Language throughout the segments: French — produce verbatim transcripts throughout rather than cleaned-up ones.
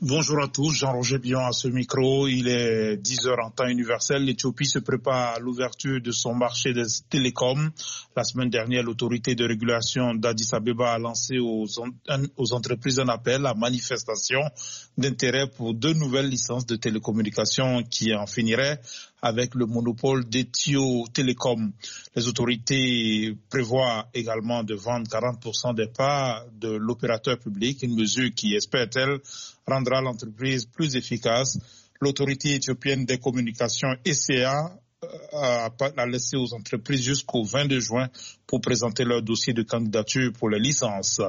Bonjour à tous, Jean-Roger Bion à ce micro. Il est dix heures en temps universel. L'Éthiopie se prépare à l'ouverture de son marché des télécoms. La semaine dernière, l'autorité de régulation d'Addis Abeba a lancé aux, aux entreprises un appel à manifestation d'intérêt pour deux nouvelles licences de télécommunications qui en finiraient avec le monopole d'Ethio Telecom. Les autorités prévoient également de vendre quarante pour cent des parts de l'opérateur public, une mesure qui, espère-t-elle, rendra l'entreprise plus efficace. L'autorité éthiopienne des communications E C A a laissé aux entreprises jusqu'au vingt-deux juin pour présenter leur dossier de candidature pour les licences.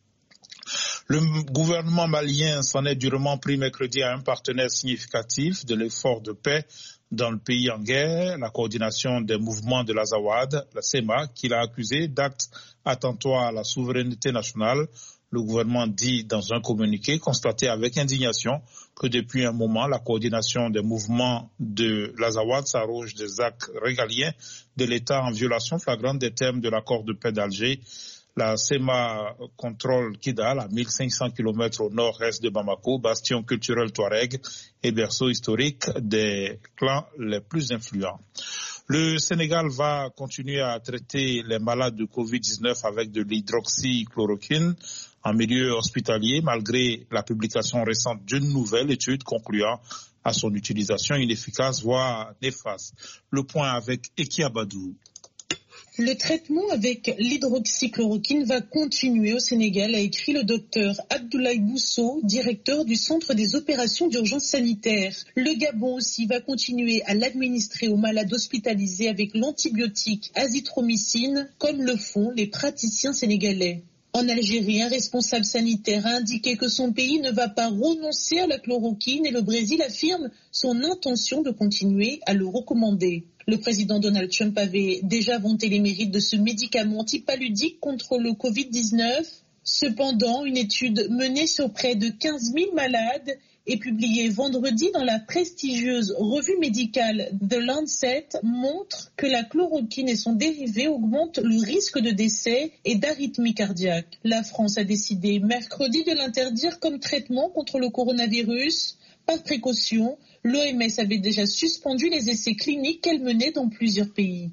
Le gouvernement malien s'en est durement pris mercredi à un partenaire significatif de l'effort de paix dans le pays en guerre, la coordination des mouvements de l'Azawad, la S E M A, qui l'a accusé d'actes attentatoires à la souveraineté nationale. Le gouvernement dit dans un communiqué constaté avec indignation que depuis un moment, la coordination des mouvements de l'Azawad s'arroge des actes régaliens de l'État en violation flagrante des termes de l'accord de paix d'Alger. La S E M A contrôle Kidal, à mille cinq cents kilomètres au nord-est de Bamako, bastion culturel touareg et berceau historique des clans les plus influents. Le Sénégal va continuer à traiter les malades de covid dix-neuf avec de l'hydroxychloroquine en milieu hospitalier, malgré la publication récente d'une nouvelle étude concluant à son utilisation inefficace, voire néfaste. Le point avec Eki Abadou. Le traitement avec l'hydroxychloroquine va continuer au Sénégal, a écrit le docteur Abdoulaye Bousso, directeur du Centre des opérations d'urgence sanitaire. Le Gabon aussi va continuer à l'administrer aux malades hospitalisés avec l'antibiotique azithromycine, comme le font les praticiens sénégalais. En Algérie, un responsable sanitaire a indiqué que son pays ne va pas renoncer à la chloroquine et le Brésil affirme son intention de continuer à le recommander. Le président Donald Trump avait déjà vanté les mérites de ce médicament antipaludique contre le covid dix-neuf. Cependant, une étude menée sur près de quinze mille malades et publiée vendredi dans la prestigieuse revue médicale The Lancet montre que la chloroquine et son dérivé augmentent le risque de décès et d'arythmie cardiaque. La France a décidé mercredi de l'interdire comme traitement contre le coronavirus. Par précaution, l'O M S avait déjà suspendu les essais cliniques qu'elle menait dans plusieurs pays.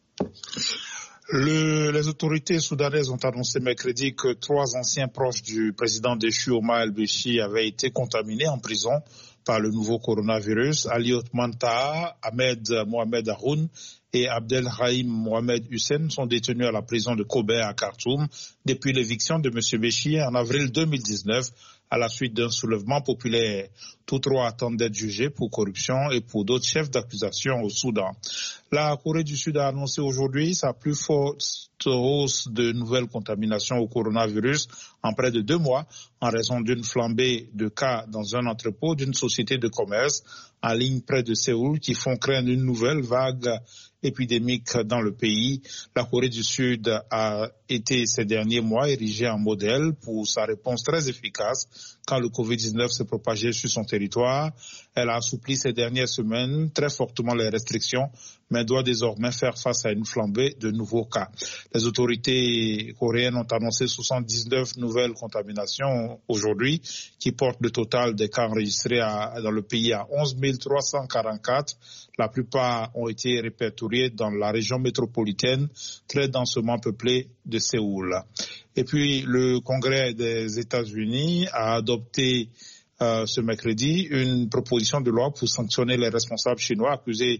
Le, les autorités soudanaises ont annoncé mercredi que trois anciens proches du président déchu Omar el-Béchir avaient été contaminés en prison par le nouveau coronavirus. Ali Othman Taha, Ahmed Mohamed Haroun et Abdelrahim Mohamed Hussein sont détenus à la prison de Kobe à Khartoum depuis l'éviction de M. Béchir en avril deux mille dix-neuf à la suite d'un soulèvement populaire. Tous trois attendent d'être jugés pour corruption et pour d'autres chefs d'accusation au Soudan. La Corée du Sud a annoncé aujourd'hui sa plus forte hausse de nouvelles contaminations au coronavirus en près de deux mois en raison d'une flambée de cas dans un entrepôt d'une société de commerce en ligne près de Séoul qui font craindre une nouvelle vague épidémique dans le pays. La Corée du Sud a été ces derniers mois érigée en modèle pour sa réponse très efficace quand le covid dix-neuf s'est propagé sur son territoire. Elle a assoupli ces dernières semaines très fortement les restrictions, mais doit désormais faire face à une flambée de nouveaux cas. Les autorités coréennes ont annoncé soixante-dix-neuf nouvelles contaminations aujourd'hui, qui portent le total des cas enregistrés à, dans le pays à onze mille trois cent quarante-quatre. La plupart ont été répertoriés dans la région métropolitaine, très densément peuplée de Séoul. Et puis, le Congrès des États-Unis a adopté euh, ce mercredi une proposition de loi pour sanctionner les responsables chinois accusés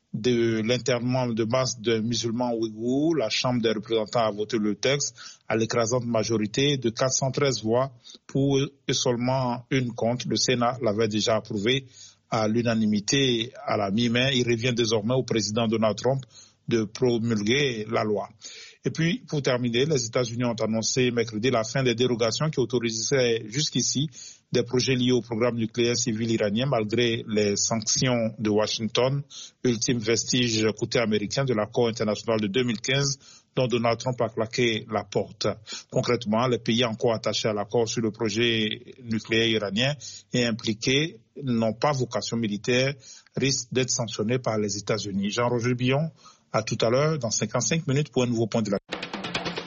de l'internement de masse de musulmans ouïghours. La Chambre des représentants a voté le texte à l'écrasante majorité de quatre cent treize voix pour et seulement une contre. Le Sénat l'avait déjà approuvé à l'unanimité à la mi-mai. Il revient désormais au président Donald Trump de promulguer la loi. Et puis, pour terminer, les États-Unis ont annoncé mercredi la fin des dérogations qui autorisaient jusqu'ici des projets liés au programme nucléaire civil iranien malgré les sanctions de Washington, ultime vestige côté américain de l'accord international de deux mille quinze dont Donald Trump a claqué la porte. Concrètement, les pays encore attachés à l'accord sur le projet nucléaire iranien et impliqués n'ont pas vocation militaire, risquent d'être sanctionnés par les États-Unis. Jean-Roger Billon, à tout à l'heure dans cinquante-cinq minutes pour un nouveau point de la